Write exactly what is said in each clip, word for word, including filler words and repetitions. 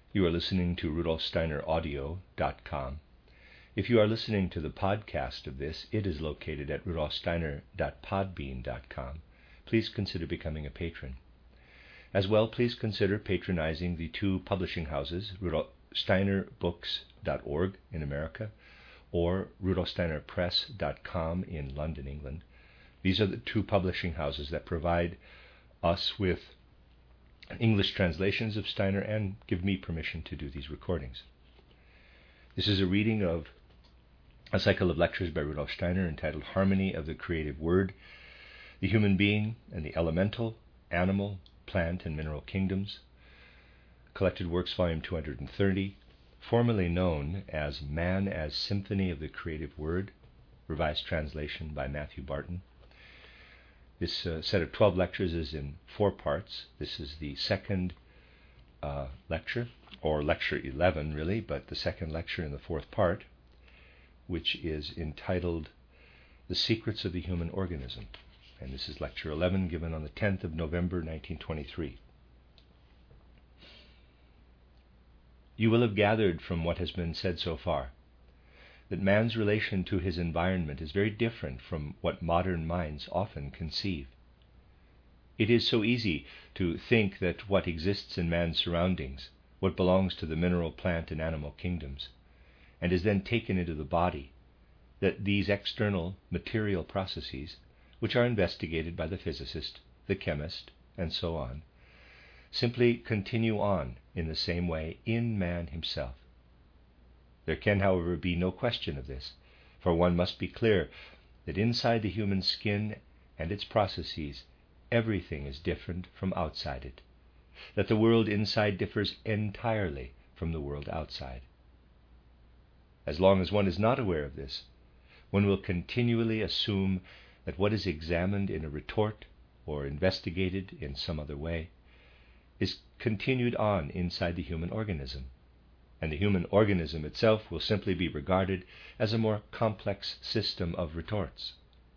You are listening to Rudolf Steiner Audio dot com. If you are listening to the podcast of this, it is located at Rudolf Steiner dot podbean dot com. Please consider becoming a patron. As well, please consider patronizing the two publishing houses, Rudolf Steiner Books dot org in America or Rudolf Steiner Press dot com in London, England. These are the two publishing houses that provide us with English translations of Steiner and give me permission to do these recordings. This is a reading of a cycle of lectures by Rudolf Steiner entitled Harmony of the Creative Word, the Human Being and the Elemental, Animal, Plant, and Mineral Kingdoms, Collected Works, Volume two hundred thirty, formerly known as Man as Symphony of the Creative Word, revised translation by Matthew Barton. This uh, set of twelve lectures is in four parts. This is the second uh, lecture, or lecture eleven really, but the second lecture in the fourth part, which is entitled The Secrets of the Human Organism. And this is lecture eleven, given on the tenth of November, nineteen twenty-three. You will have gathered from what has been said so far that man's relation to his environment is very different from what modern minds often conceive. It is so easy to think that what exists in man's surroundings, what belongs to the mineral, plant, and animal kingdoms, and is then taken into the body, that these external material processes, which are investigated by the physicist, the chemist, and so on, simply continue on in the same way in man himself. There can, however, be no question of this, for one must be clear that inside the human skin and its processes, everything is different from outside it, that the world inside differs entirely from the world outside. As long as one is not aware of this, one will continually assume that what is examined in a retort or investigated in some other way is continued on inside the human organism, and the human organism itself will simply be regarded as a more complex system of retorts.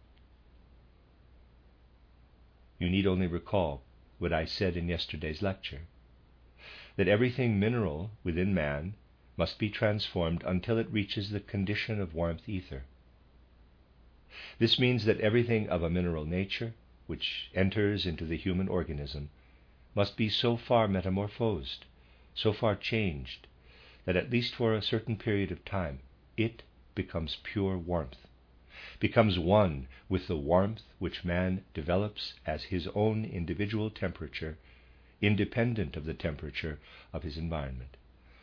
You need only recall what I said in yesterday's lecture, that everything mineral within man must be transformed until it reaches the condition of warmth ether. This means that everything of a mineral nature, which enters into the human organism, must be so far metamorphosed, so far changed, that at least for a certain period of time it becomes pure warmth, becomes one with the warmth which man develops as his own individual temperature, independent of the temperature of his environment.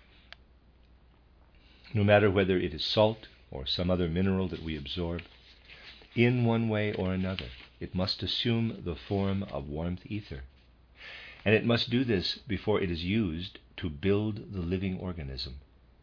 No matter whether it is salt or some other mineral that we absorb, in one way or another, it must assume the form of warmth ether, and it must do this before it is used to build the living organism.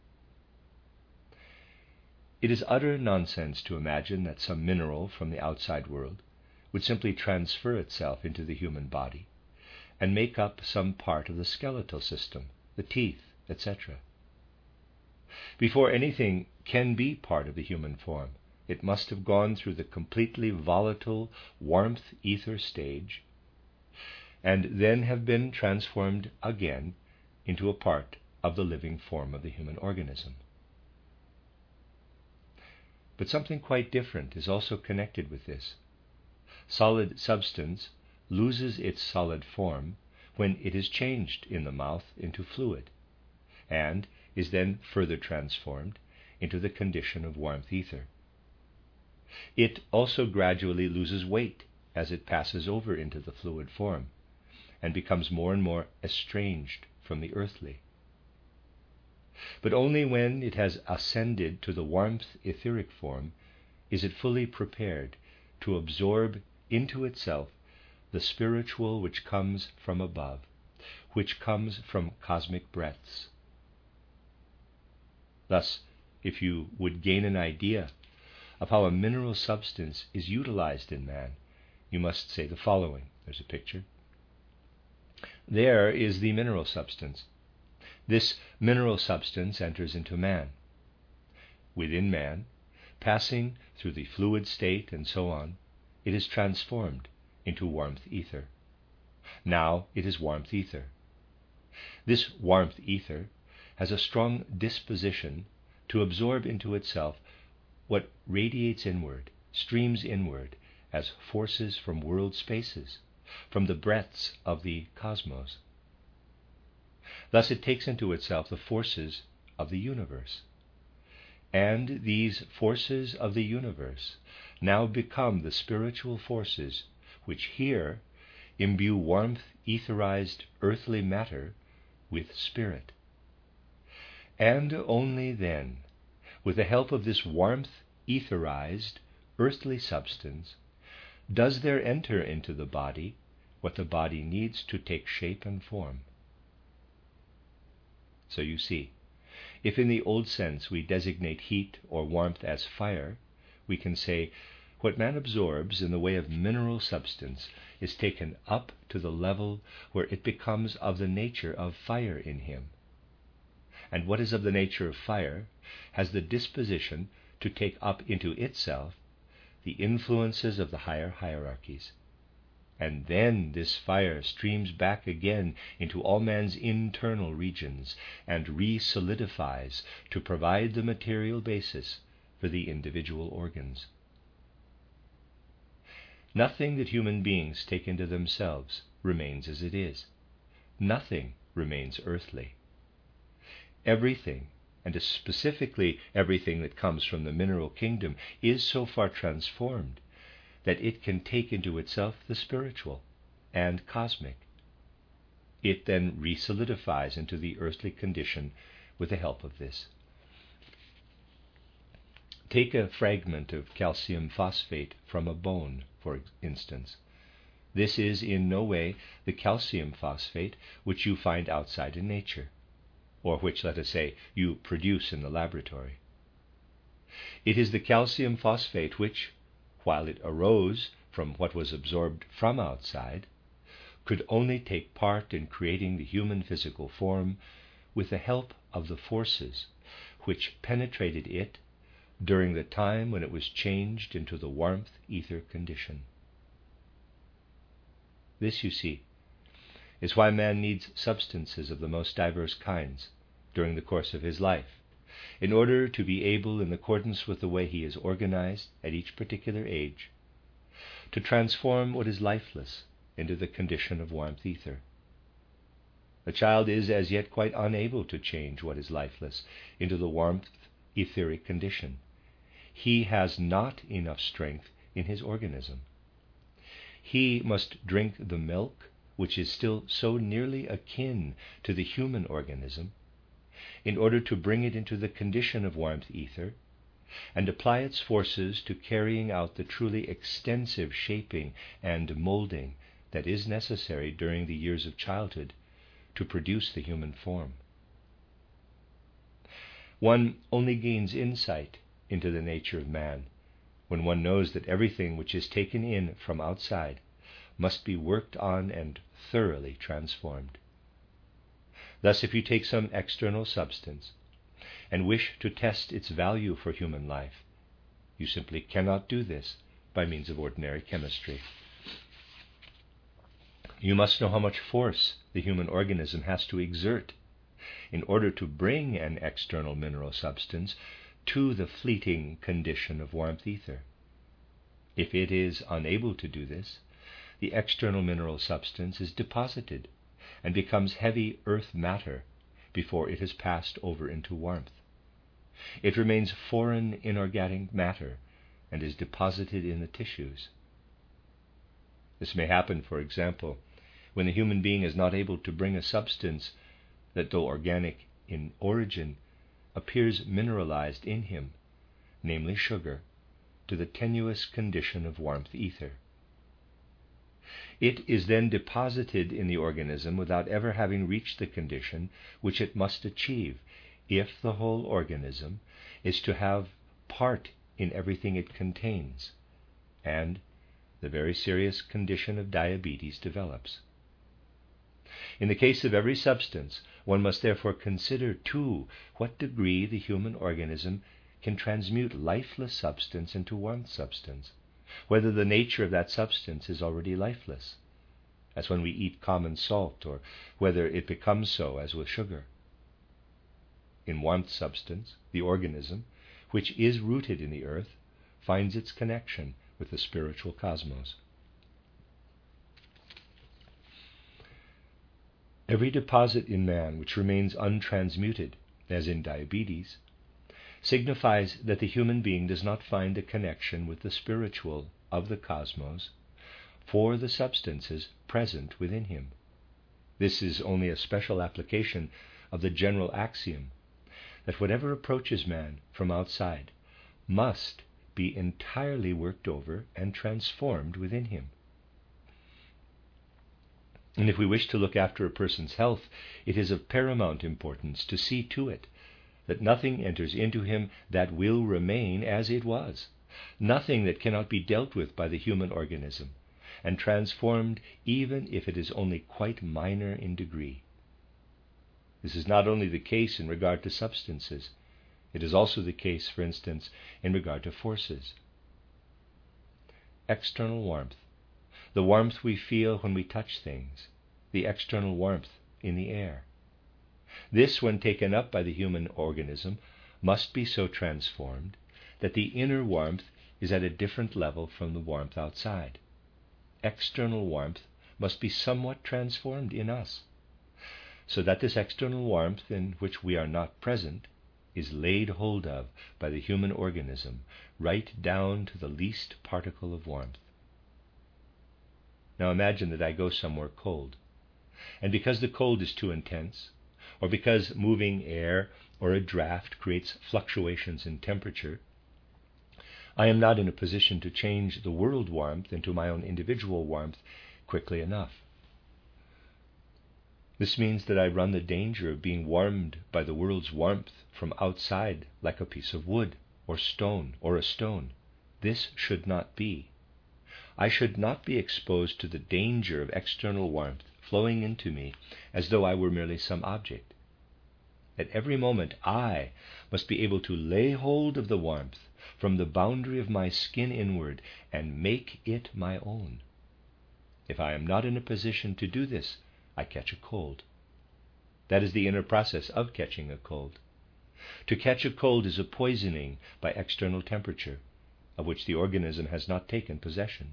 It is utter nonsense to imagine that some mineral from the outside world would simply transfer itself into the human body and make up some part of the skeletal system, the teeth, et cetera. Before anything can be part of the human form, it must have gone through the completely volatile warmth ether stage and then have been transformed again into a part of the living form of the human organism. But something quite different is also connected with this. Solid substance loses its solid form when it is changed in the mouth into fluid, and is then further transformed into the condition of warmth ether. It also gradually loses weight as it passes over into the fluid form, and becomes more and more estranged from the earthly. But only when it has ascended to the warmth etheric form is it fully prepared to absorb into itself the spiritual which comes from above, which comes from cosmic breaths. Thus, if you would gain an idea of how a mineral substance is utilized in man, you must say the following. There's a picture. There is the mineral substance. This mineral substance enters into man. Within man, passing through the fluid state and so on, it is transformed into warmth ether. Now it is warmth ether. This warmth ether has a strong disposition to absorb into itself what radiates inward, streams inward, as forces from world spaces, from the breadths of the cosmos. Thus it takes into itself the forces of the universe. And these forces of the universe now become the spiritual forces which here imbue warmth, etherized earthly matter with spirit. And only then, with the help of this warmth, etherized earthly substance, does there enter into the body what the body needs to take shape and form. So you see, if in the old sense we designate heat or warmth as fire, we can say what man absorbs in the way of mineral substance is taken up to the level where it becomes of the nature of fire in him. And what is of the nature of fire has the disposition to take up into itself the influences of the higher hierarchies. And then this fire streams back again into all man's internal regions and re-solidifies to provide the material basis for the individual organs. Nothing that human beings take into themselves remains as it is. Nothing remains earthly. Everything, and specifically everything that comes from the mineral kingdom, is so far transformed that it can take into itself the spiritual and cosmic. It then re-solidifies into the earthly condition with the help of this. Take a fragment of calcium phosphate from a bone, for instance. This is in no way the calcium phosphate which you find outside in nature, or which, let us say, you produce in the laboratory. It is the calcium phosphate which, while it arose from what was absorbed from outside, could only take part in creating the human physical form with the help of the forces which penetrated it during the time when it was changed into the warmth ether condition. This, you see, is why man needs substances of the most diverse kinds during the course of his life, in order to be able, in accordance with the way he is organized at each particular age, to transform what is lifeless into the condition of warmth ether. The child is as yet quite unable to change what is lifeless into the warmth etheric condition. He has not enough strength in his organism. He must drink the milk, which is still so nearly akin to the human organism, in order to bring it into the condition of warmth ether, and apply its forces to carrying out the truly extensive shaping and molding that is necessary during the years of childhood to produce the human form. One only gains insight into the nature of man when one knows that everything which is taken in from outside must be worked on and thoroughly transformed. Thus, if you take some external substance and wish to test its value for human life, you simply cannot do this by means of ordinary chemistry. You must know how much force the human organism has to exert in order to bring an external mineral substance to the fleeting condition of warmth ether. If it is unable to do this, the external mineral substance is deposited and becomes heavy earth matter before it has passed over into warmth. It remains foreign inorganic matter and is deposited in the tissues. This may happen, for example, when the human being is not able to bring a substance that, though organic in origin, appears mineralized in him, namely sugar, to the tenuous condition of warmth ether. It is then deposited in the organism without ever having reached the condition which it must achieve if the whole organism is to have part in everything it contains, and the very serious condition of diabetes develops. In the case of every substance, one must therefore consider to what degree the human organism can transmute lifeless substance into warmth substance, whether the nature of that substance is already lifeless, as when we eat common salt, or whether it becomes so as with sugar. in warmth substance, the organism, which is rooted in the earth, finds its connection with the spiritual cosmos. Every deposit in man which remains untransmuted, as in diabetes, signifies that the human being does not find a connection with the spiritual of the cosmos for the substances present within him. This is only a special application of the general axiom that whatever approaches man from outside must be entirely worked over and transformed within him. And if we wish to look after a person's health, it is of paramount importance to see to it that nothing enters into him that will remain as it was, nothing that cannot be dealt with by the human organism, and transformed even if it is only quite minor in degree. This is not only the case in regard to substances, it is also the case, for instance, in regard to forces. External warmth, the warmth we feel when we touch things, the external warmth in the air. This, when taken up by the human organism, must be so transformed that the inner warmth is at a different level from the warmth outside. External warmth must be somewhat transformed in us, so that this external warmth in which we are not present is laid hold of by the human organism right down to the least particle of warmth. Now imagine that I go somewhere cold, and because the cold is too intense, or because moving air or a draft creates fluctuations in temperature, I am not in a position to change the world warmth into my own individual warmth quickly enough. This means that I run the danger of being warmed by the world's warmth from outside like a piece of wood or stone or a stone. This should not be. I should not be exposed to the danger of external warmth flowing into me as though I were merely some object. At every moment I must be able to lay hold of the warmth from the boundary of my skin inward and make it my own. If I am not in a position to do this, I catch a cold. That is the inner process of catching a cold. To catch a cold is a poisoning by external temperature, of which the organism has not taken possession.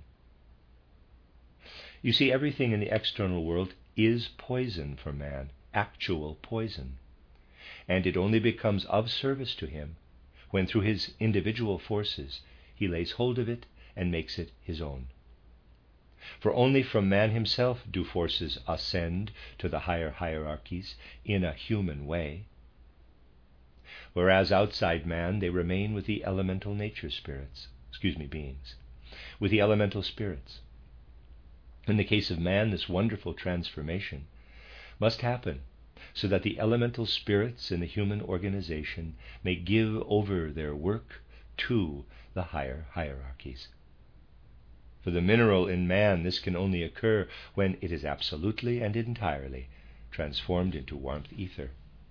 You see, everything in the external world is poison for man, actual poison, and it only becomes of service to him when through his individual forces he lays hold of it and makes it his own. For only from man himself do forces ascend to the higher hierarchies in a human way, whereas outside man they remain with the elemental nature spirits, excuse me, beings, with the elemental spirits. In the case of man, this wonderful transformation must happen so that the elemental spirits in the human organization may give over their work to the higher hierarchies. For the mineral in man, this can only occur when it is absolutely and entirely transformed into warmth ether.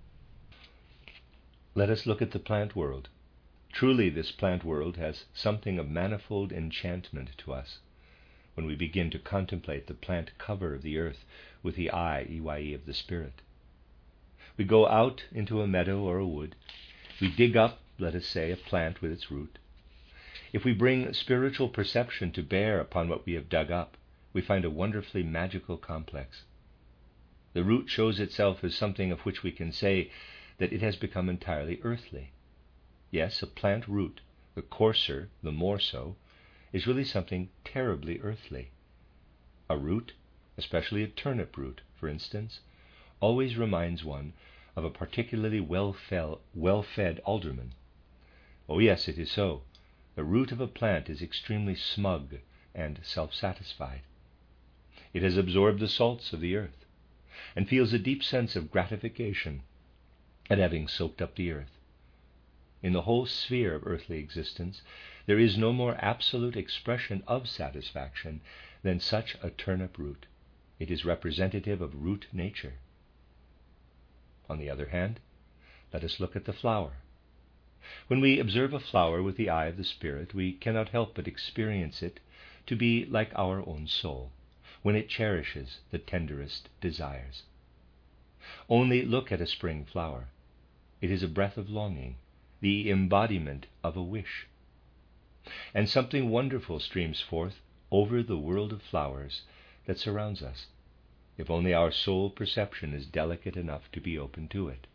Let us look at the plant world. Truly, this plant world has something of manifold enchantment to us when we begin to contemplate the plant cover of the earth with the eye, E Y E, of the Spirit. We go out into a meadow or a wood. We dig up, let us say, a plant with its root. If we bring spiritual perception to bear upon what we have dug up, we find a wonderfully magical complex. The root shows itself as something of which we can say that it has become entirely earthly. Yes, a plant root, the coarser, the more so, is really something terribly earthly. A root, especially a turnip root, for instance, always reminds one of a particularly well-fed, well-fed alderman. Oh yes, it is so. The root of a plant is extremely smug and self-satisfied. It has absorbed the salts of the earth and feels a deep sense of gratification at having soaked up the earth. In the whole sphere of earthly existence, there is no more absolute expression of satisfaction than such a turnip root. It is representative of root nature. On the other hand, let us look at the flower. When we observe a flower with the eye of the Spirit, we cannot help but experience it to be like our own soul, when it cherishes the tenderest desires. Only look at a spring flower. It is a breath of longing, the embodiment of a wish. And something wonderful streams forth over the world of flowers that surrounds us, if only our soul perception is delicate enough to be open to it.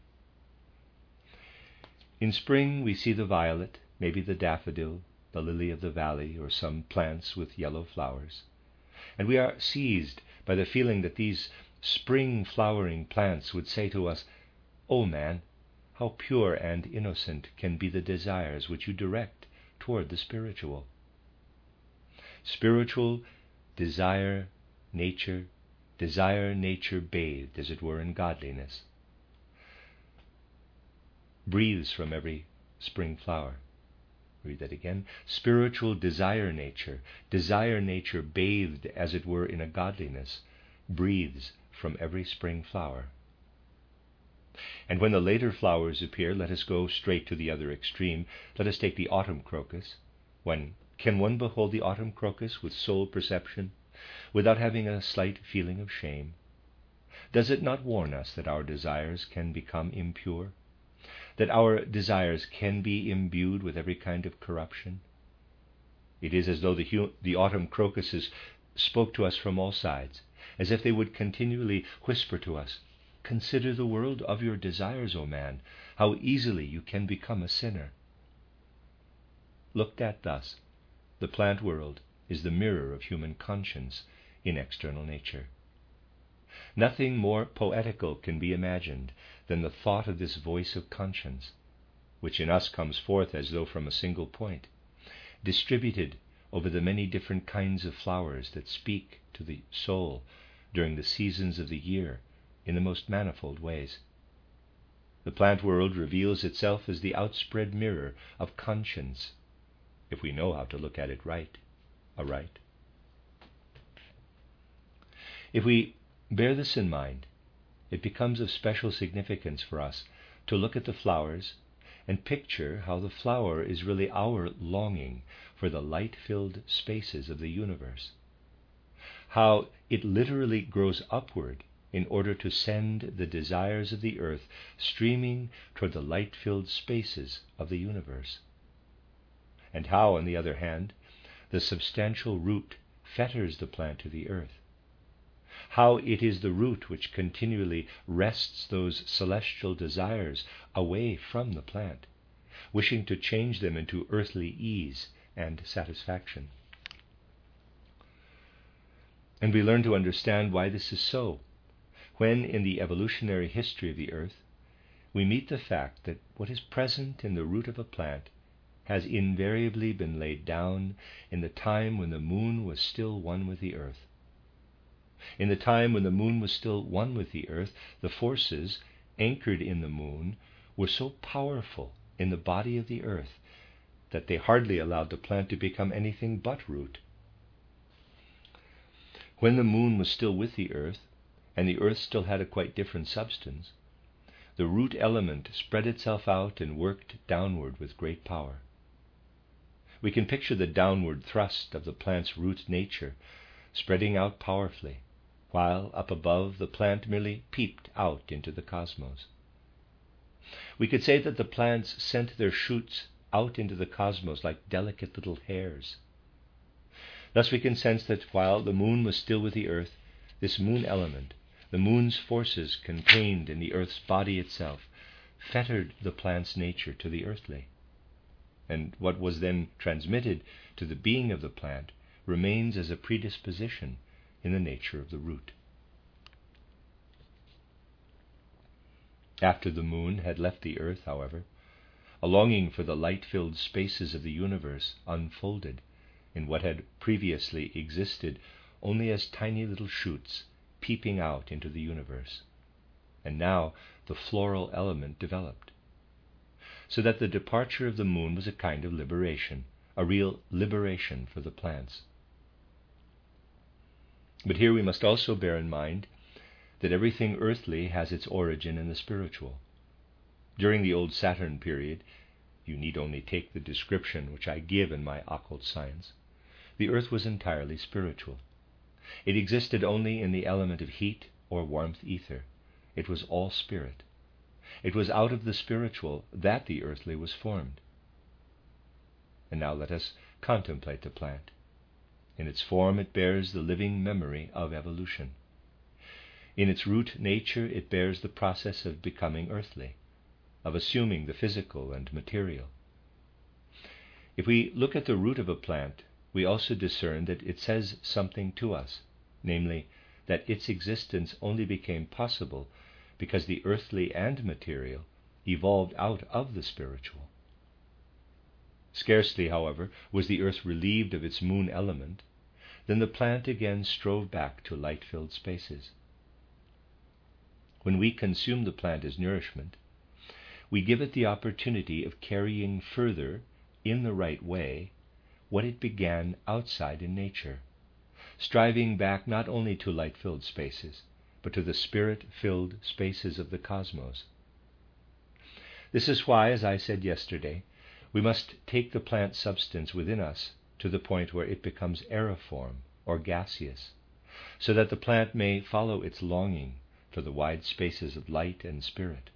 In spring we see the violet, maybe the daffodil, the lily of the valley, or some plants with yellow flowers, and we are seized by the feeling that these spring flowering plants would say to us, "O man, how pure and innocent can be the desires which you direct toward the spiritual." Spiritual desire nature, desire nature bathed, as it were, in godliness, breathes from every spring flower. Read that again. Spiritual desire nature, desire nature bathed, as it were, in a godliness, breathes from every spring flower. And when the later flowers appear, let us go straight to the other extreme. Let us take the autumn crocus. When can one behold the autumn crocus with soul perception, without having a slight feeling of shame? Does it not warn us that our desires can become impure? That our desires can be imbued with every kind of corruption? It is as though the, hu- the autumn crocuses spoke to us from all sides, as if they would continually whisper to us, "Consider the world of your desires, O man, how easily you can become a sinner." Looked at thus, the plant world is the mirror of human conscience in external nature. Nothing more poetical can be imagined than the thought of this voice of conscience, which in us comes forth as though from a single point, distributed over the many different kinds of flowers that speak to the soul during the seasons of the year in the most manifold ways. The plant world reveals itself as the outspread mirror of conscience, if we know how to look at it right, aright. If we bear this in mind, it becomes of special significance for us to look at the flowers and picture how the flower is really our longing for the light-filled spaces of the universe, how it literally grows upward in order to send the desires of the earth streaming toward the light-filled spaces of the universe, and how, on the other hand, the substantial root fetters the plant to the earth, how it is the root which continually wrests those celestial desires away from the plant, wishing to change them into earthly ease and satisfaction. And we learn to understand why this is so when, in the evolutionary history of the earth, we meet the fact that what is present in the root of a plant has invariably been laid down in the time when the moon was still one with the earth. In the time when the moon was still one with the earth, the forces anchored in the moon were so powerful in the body of the earth that they hardly allowed the plant to become anything but root. When the moon was still with the earth, and the earth still had a quite different substance, the root element spread itself out and worked downward with great power. We can picture the downward thrust of the plant's root nature spreading out powerfully, while up above the plant merely peeped out into the cosmos. We could say that the plants sent their shoots out into the cosmos like delicate little hairs. Thus we can sense that while the moon was still with the earth, this moon element, the moon's forces contained in the earth's body itself, fettered the plant's nature to the earthly. And what was then transmitted to the being of the plant remains as a predisposition in the nature of the root. After the moon had left the earth, however, a longing for the light-filled spaces of the universe unfolded in what had previously existed only as tiny little shoots peeping out into the universe. And now the floral element developed, so that the departure of the moon was a kind of liberation, a real liberation for the plants. But here we must also bear in mind that everything earthly has its origin in the spiritual. During the old Saturn period, you need only take the description which I give in my occult science, the earth was entirely spiritual. It existed only in the element of heat or warmth ether. It was all spirit. It was out of the spiritual that the earthly was formed. And now let us contemplate the plant. In its form it bears the living memory of evolution. In its root nature it bears the process of becoming earthly, of assuming the physical and material. If we look at the root of a plant, we also discern that it says something to us, namely, that its existence only became possible because the earthly and material evolved out of the spiritual. Scarcely, however, was the earth relieved of its moon element, then the plant again strove back to light-filled spaces. When we consume the plant as nourishment, we give it the opportunity of carrying further, in the right way, what it began outside in nature, striving back not only to light-filled spaces, but to the spirit-filled spaces of the cosmos. This is why, as I said yesterday, we must take the plant substance within us to the point where it becomes aeriform or gaseous, so that the plant may follow its longing for the wide spaces of light and spirit.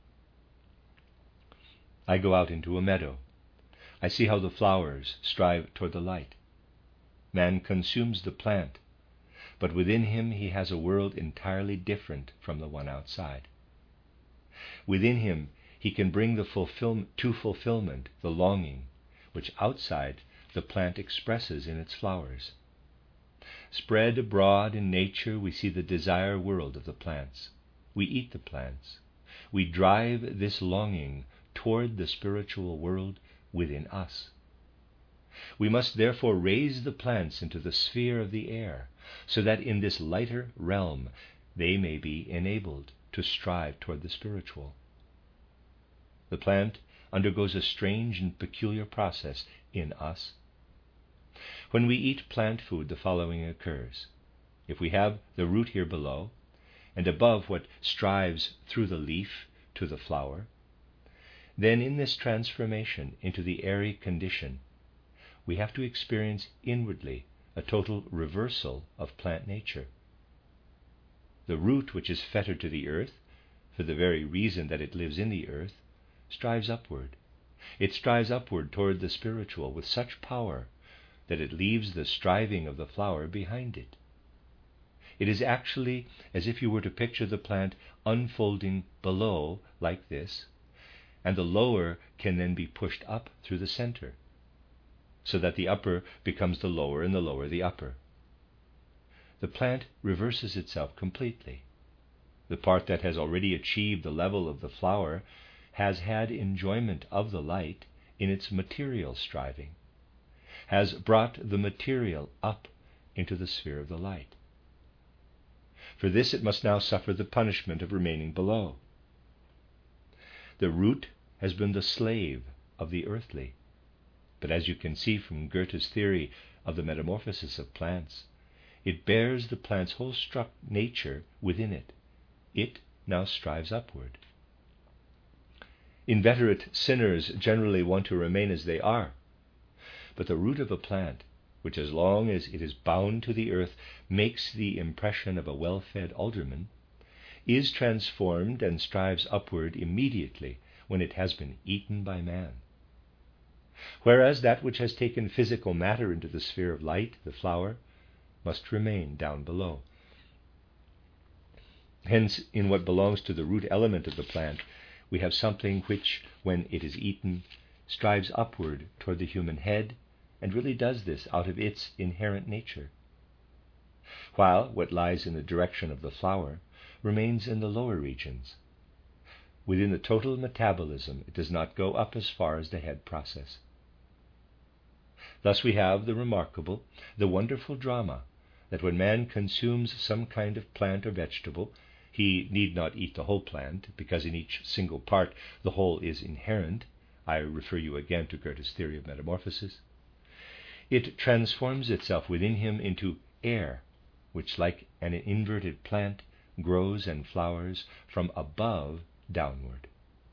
I go out into a meadow. I see how the flowers strive toward the light. Man consumes the plant, but within him he has a world entirely different from the one outside. Within him he can bring the fulfill- to fulfillment the longing which outside the plant expresses in its flowers. Spread abroad in nature we see the desire world of the plants. We eat the plants. We drive this longing toward the spiritual world within us. We must therefore raise the plants into the sphere of the air, so that in this lighter realm they may be enabled to strive toward the spiritual. The plant undergoes a strange and peculiar process in us. When we eat plant food, the following occurs. If we have the root here below, and above what strives through the leaf to the flower, then in this transformation into the airy condition, we have to experience inwardly a total reversal of plant nature. The root, which is fettered to the earth, for the very reason that it lives in the earth, strives upward. It strives upward toward the spiritual with such power that it leaves the striving of the flower behind it. It is actually as if you were to picture the plant unfolding below like this, and the lower can then be pushed up through the center, so that the upper becomes the lower and the lower the upper. The plant reverses itself completely. The part that has already achieved the level of the flower has had enjoyment of the light in its material striving, has brought the material up into the sphere of the light. For this it must now suffer the punishment of remaining below. The root has been the slave of the earthly, but as you can see from Goethe's theory of the metamorphosis of plants, it bears the plant's whole struck nature within it. It now strives upward. Inveterate sinners generally want to remain as they are, but the root of a plant, which as long as it is bound to the earth makes the impression of a well-fed alderman, is transformed and strives upward immediately when it has been eaten by man. Whereas that which has taken physical matter into the sphere of light, the flower, must remain down below. Hence, in what belongs to the root element of the plant, we have something which, when it is eaten, strives upward toward the human head, and really does this out of its inherent nature, while what lies in the direction of the flower remains in the lower regions. Within the total metabolism, it does not go up as far as the head process. Thus we have the remarkable, the wonderful drama that when man consumes some kind of plant or vegetable, he need not eat the whole plant, because in each single part the whole is inherent. I refer you again to Goethe's theory of metamorphosis. It transforms itself within him into air, which, like an inverted plant, grows and flowers from above downward.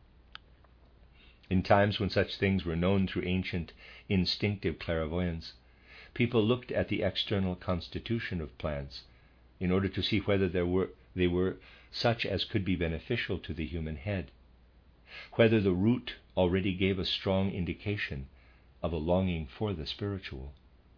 In times when such things were known through ancient instinctive clairvoyance, people looked at the external constitution of plants in order to see whether there were, they were such as could be beneficial to the human head. whether the root already gave a strong indication of a longing for the spiritual.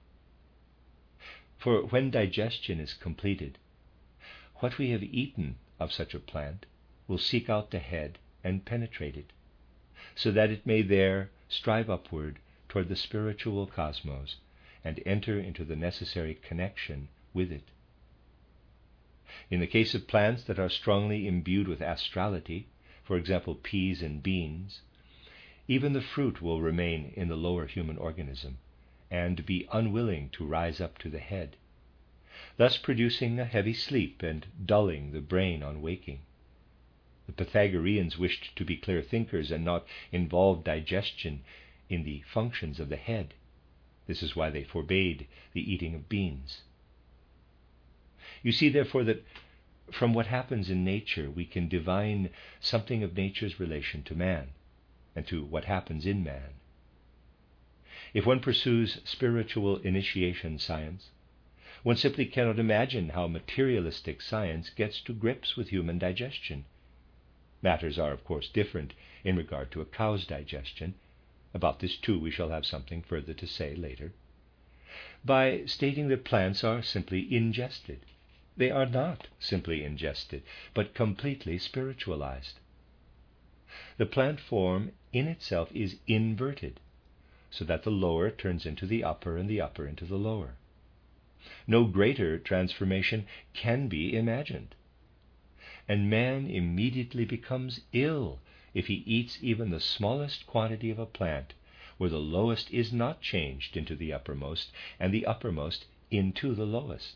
For when digestion is completed, what we have eaten of such a plant will seek out the head and penetrate it, so that it may there strive upward toward the spiritual cosmos and enter into the necessary connection with it. In the case of plants that are strongly imbued with astrality, for example peas and beans, even the fruit will remain in the lower human organism and be unwilling to rise up to the head, thus producing a heavy sleep and dulling the brain on waking. The Pythagoreans wished to be clear thinkers and not involve digestion in the functions of the head. This is why they forbade the eating of beans. You see, therefore, that from what happens in nature we can divine something of nature's relation to man and to what happens in man. If one pursues spiritual initiation science, one simply cannot imagine how materialistic science gets to grips with human digestion. Matters are, of course, different in regard to a cow's digestion. About this, too, we shall have something further to say later. By stating that plants are simply ingested. They are not simply ingested, but completely spiritualized. The plant form in itself is inverted, so that the lower turns into the upper and the upper into the lower. No greater transformation can be imagined. And man immediately becomes ill if he eats even the smallest quantity of a plant where the lowest is not changed into the uppermost and the uppermost into the lowest.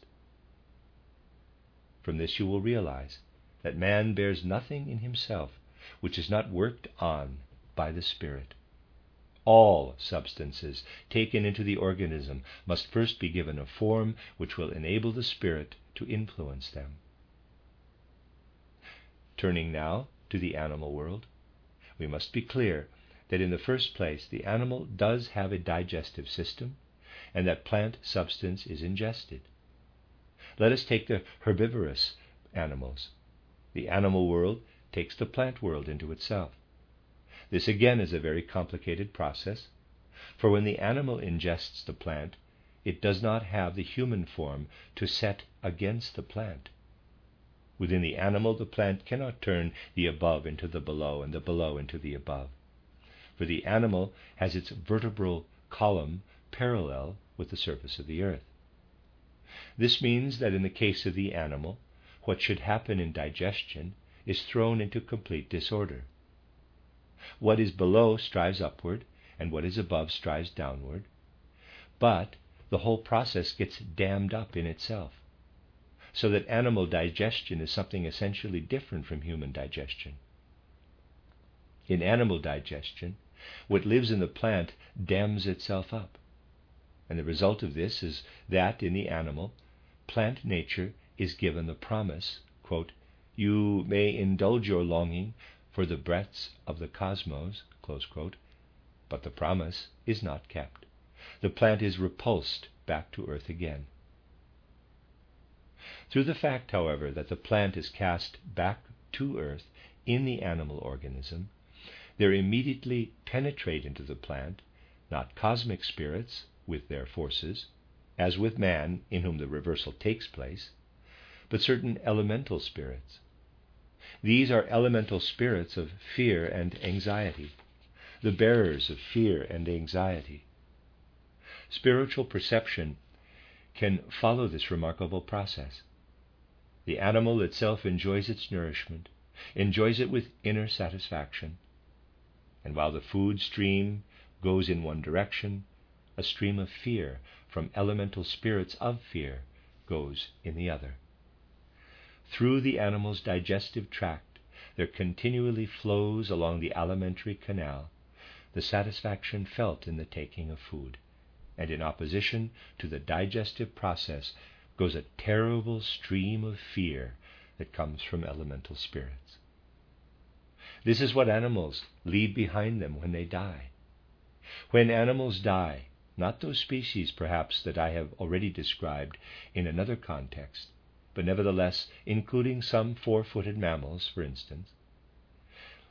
From this you will realize that man bears nothing in himself which is not worked on by the Spirit. All substances taken into the organism must first be given a form which will enable the Spirit to influence them. Turning now to the animal world, we must be clear that in the first place the animal does have a digestive system and that plant substance is ingested. Let us take the herbivorous animals. The animal world takes the plant world into itself. This again is a very complicated process, for when the animal ingests the plant, it does not have the human form to set against the plant. Within the animal, the plant cannot turn the above into the below and the below into the above, for the animal has its vertebral column parallel with the surface of the earth. This means that in the case of the animal, what should happen in digestion is thrown into complete disorder. What is below strives upward, and what is above strives downward, but the whole process gets dammed up in itself, so that animal digestion is something essentially different from human digestion. In animal digestion, what lives in the plant dams itself up, and the result of this is that in the animal, plant nature is given the promise, quote, "You may indulge your longing for the breadths of the cosmos," close quote, but the promise is not kept. The plant is repulsed back to earth again. Through the fact, however, that the plant is cast back to earth in the animal organism, there immediately penetrate into the plant not cosmic spirits with their forces, as with man in whom the reversal takes place, but certain elemental spirits. These are elemental spirits of fear and anxiety, the bearers of fear and anxiety. Spiritual perception can follow this remarkable process. The animal itself enjoys its nourishment, enjoys it with inner satisfaction, and while the food stream goes in one direction, a stream of fear from elemental spirits of fear goes in the other. Through the animal's digestive tract there continually flows along the alimentary canal the satisfaction felt in the taking of food, and in opposition to the digestive process goes a terrible stream of fear that comes from elemental spirits. This is what animals leave behind them when they die. When animals die, not those species perhaps that I have already described in another context, but nevertheless including some four-footed mammals, for instance,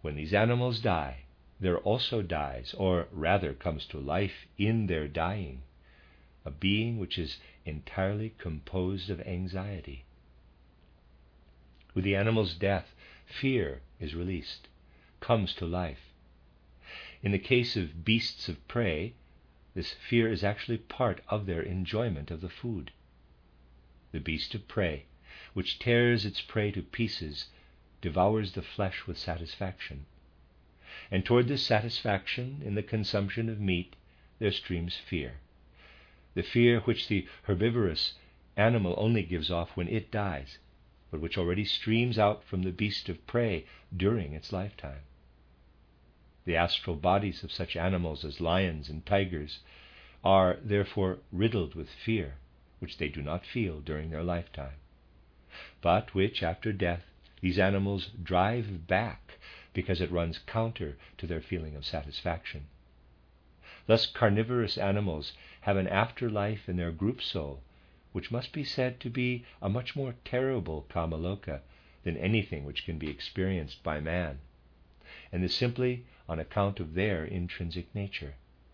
When these animals die, there also dies, or rather comes to life in their dying, a being which is entirely composed of anxiety. With the animal's death, fear is released, comes to life. In the case of beasts of prey, this fear is actually part of their enjoyment of the food. The beast of prey, which tears its prey to pieces, devours the flesh with satisfaction. And toward this satisfaction in the consumption of meat, there streams fear. The fear which the herbivorous animal only gives off when it dies, but which already streams out from the beast of prey during its lifetime. The astral bodies of such animals as lions and tigers are therefore riddled with fear, which they do not feel during their lifetime, but which, after death, these animals drive back because it runs counter to their feeling of satisfaction. Thus carnivorous animals have an afterlife in their group soul, which must be said to be a much more terrible kamaloka than anything which can be experienced by man, and is simply on account of their intrinsic nature.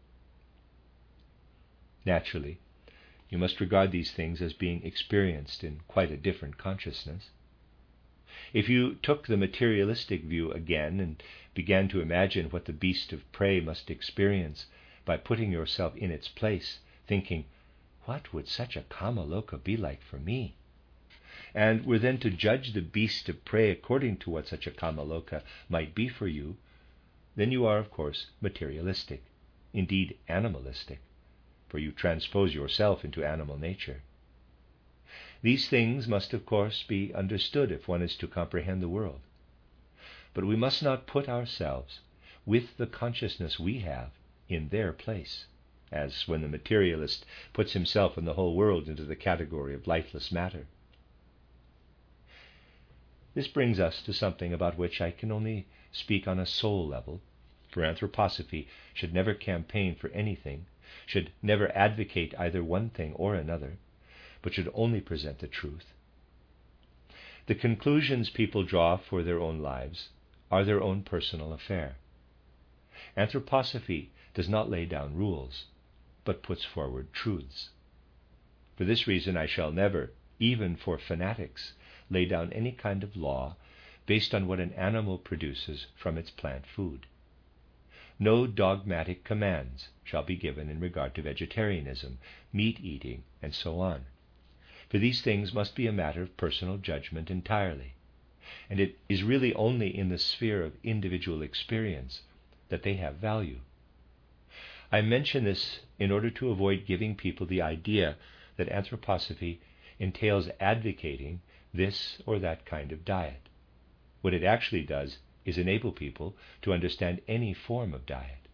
Naturally, you must regard these things as being experienced in quite a different consciousness. If you took the materialistic view again and began to imagine what the beast of prey must experience by putting yourself in its place, thinking, what would such a kamaloka be like for me? And were then to judge the beast of prey according to what such a kamaloka might be for you, then you are, of course, materialistic, indeed animalistic, for you transpose yourself into animal nature. These things must, of course, be understood if one is to comprehend the world. But we must not put ourselves, with the consciousness we have, in their place, as when the materialist puts himself and the whole world into the category of lifeless matter. This brings us to something about which I can only speak on a soul level, for anthroposophy should never campaign for anything, should never advocate either one thing or another, but should only present the truth. The conclusions people draw for their own lives are their own personal affair. Anthroposophy does not lay down rules, but puts forward truths. For this reason I shall never, even for fanatics, lay down any kind of law based on what an animal produces from its plant food. No dogmatic commands shall be given in regard to vegetarianism, meat eating, and so on. For these things must be a matter of personal judgment entirely, and it is really only in the sphere of individual experience that they have value. I mention this in order to avoid giving people the idea that anthroposophy entails advocating this or that kind of diet. What it actually does is enable people to understand any form of diet.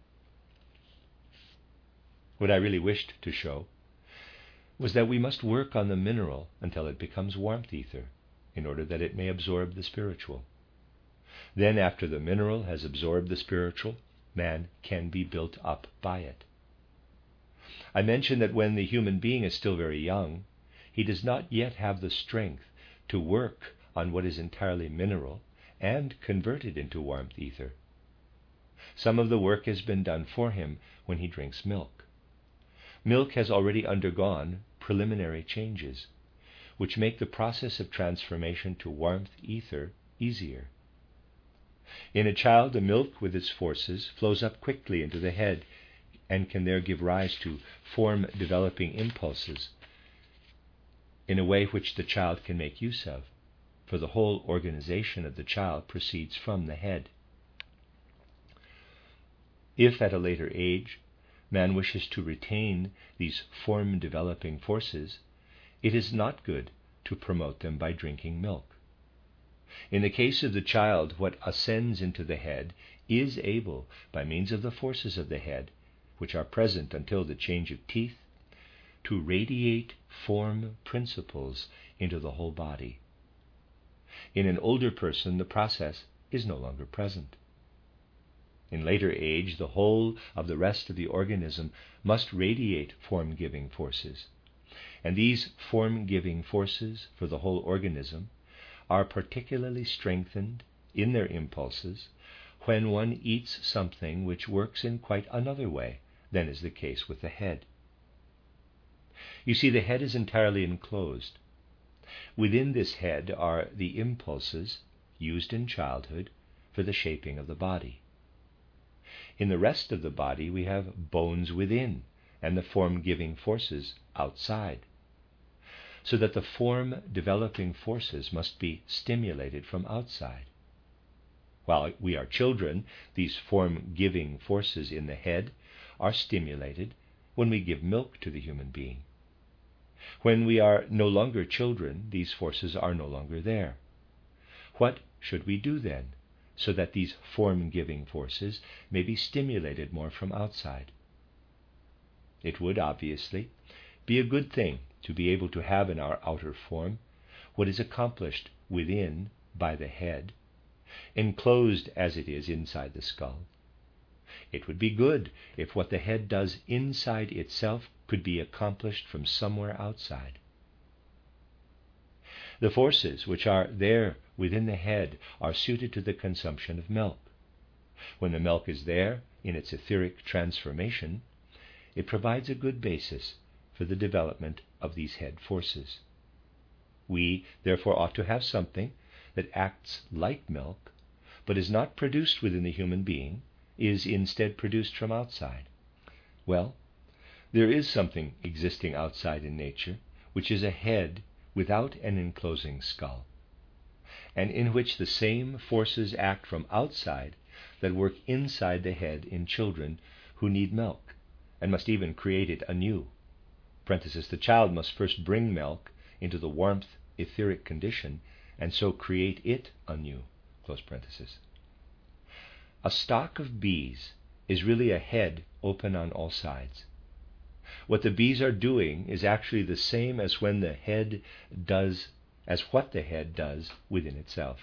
What I really wished to show was that we must work on the mineral until it becomes warmth ether, in order that it may absorb the spiritual. Then, after the mineral has absorbed the spiritual, man can be built up by it. I mentioned that when the human being is still very young, he does not yet have the strength to work on what is entirely mineral and convert it into warmth ether. Some of the work has been done for him when he drinks milk. Milk has already undergone preliminary changes, which make the process of transformation to warmth ether easier. In a child, the milk with its forces flows up quickly into the head and can there give rise to form-developing impulses in a way which the child can make use of, for the whole organization of the child proceeds from the head. If at a later age man wishes to retain these form-developing forces, it is not good to promote them by drinking milk. In the case of the child, what ascends into the head is able, by means of the forces of the head, which are present until the change of teeth, to radiate form principles into the whole body. In an older person, the process is no longer present. In later age, the whole of the rest of the organism must radiate form-giving forces, and these form-giving forces for the whole organism are particularly strengthened in their impulses when one eats something which works in quite another way than is the case with the head. You see, the head is entirely enclosed. Within this head are the impulses used in childhood for the shaping of the body. In the rest of the body we have bones within and the form-giving forces outside, so that the form-developing forces must be stimulated from outside. While we are children, these form-giving forces in the head are stimulated when we give milk to the human being. When we are no longer children, these forces are no longer there. What should we do then, so that these form-giving forces may be stimulated more from outside? It would, obviously, be a good thing to be able to have in our outer form what is accomplished within by the head, enclosed as it is inside the skull. It would be good if what the head does inside itself could be accomplished from somewhere outside. The forces which are there within the head are suited to the consumption of milk. When the milk is there in its etheric transformation, it provides a good basis for the development of these head forces. We, therefore, ought to have something that acts like milk, but is not produced within the human being, is instead produced from outside. Well, there is something existing outside in nature, which is a head without an enclosing skull, and in which the same forces act from outside that work inside the head in children who need milk, and must even create it anew. Parenthesis, the child must first bring milk into the warmth etheric condition, and so create it anew. Close parenthesis. A stock of bees is really a head open on all sides. What the bees are doing is actually the same as when the head does, as what the head does within itself.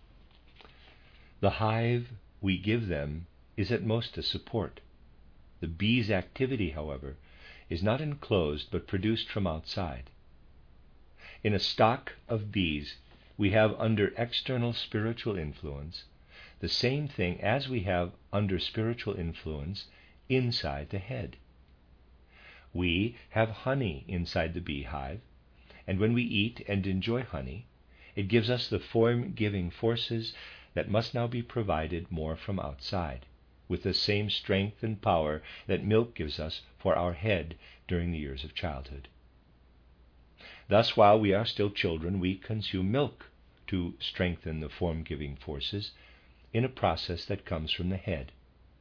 The hive we give them is at most a support. The bee's activity, however, is not enclosed but produced from outside. In a stock of bees, we have under external spiritual influence the same thing as we have under spiritual influence inside the head. We have honey inside the beehive, and when we eat and enjoy honey, it gives us the form-giving forces that must now be provided more from outside, with the same strength and power that milk gives us for our head during the years of childhood. Thus, while we are still children, we consume milk to strengthen the form-giving forces in a process that comes from the head.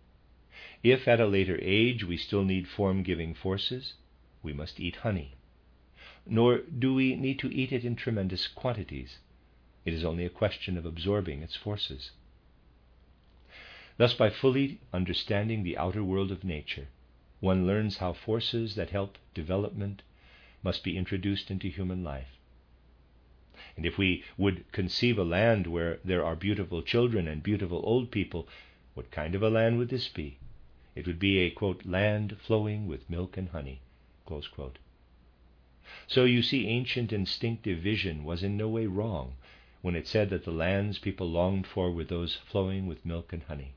If at a later age we still need form-giving forces, we must eat honey. Nor do we need to eat it in tremendous quantities. It is only a question of absorbing its forces. Thus, by fully understanding the outer world of nature, one learns how forces that help development must be introduced into human life. And if we would conceive a land where there are beautiful children and beautiful old people, what kind of a land would this be? It would be a, quote, land flowing with milk and honey, close quote. So you see, ancient instinctive vision was in no way wrong when it said that the lands people longed for were those flowing with milk and honey.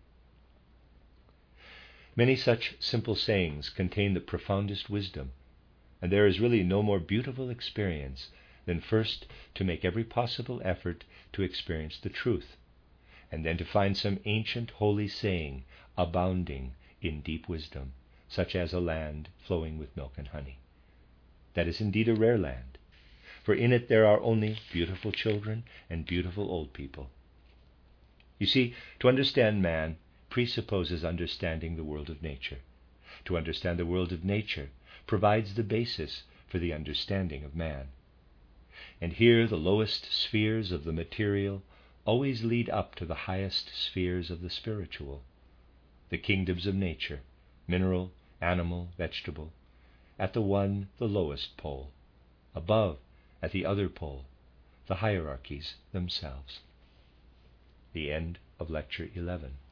Many such simple sayings contain the profoundest wisdom, and there is really no more beautiful experience than first to make every possible effort to experience the truth, and then to find some ancient holy saying abounding in deep wisdom, such as a land flowing with milk and honey. That is indeed a rare land, for in it there are only beautiful children and beautiful old people. You see, to understand man presupposes understanding the world of nature. To understand the world of nature provides the basis for the understanding of man. And here the lowest spheres of the material always lead up to the highest spheres of the spiritual, the kingdoms of nature, mineral, animal, vegetable, at the one, the lowest pole, above, at the other pole, the hierarchies themselves. The end of Lecture eleven.